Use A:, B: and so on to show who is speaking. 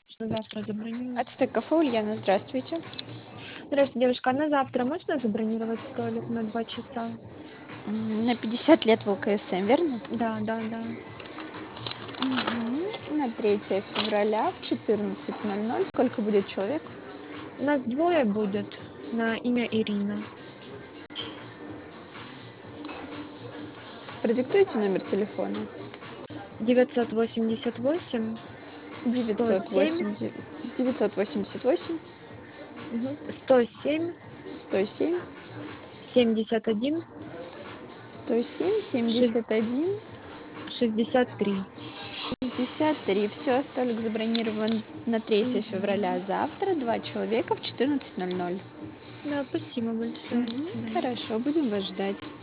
A: На завтра забронировать.
B: Ацтек кафе Ульяна, здравствуйте.
A: Здравствуйте, девушка. А на завтра можно забронировать столик на 2 часа?
B: На 50 лет в ЛКСМ, верно?
A: Да, да, да.
B: На 3 февраля в 14:00. Сколько будет человек?
A: Нас двое будет на имя Ирина.
B: Продиктуйте номер телефона.
A: 988 107
B: 980 988
A: 107
B: 107
A: 71
B: 107 71
A: 63.
B: 63. Все, столик забронирован на 3
A: Мгм.
B: февраля завтра. 2 человека в 14:00.
A: Да, спасибо большое. До свидания.
B: Хорошо, будем вас ждать.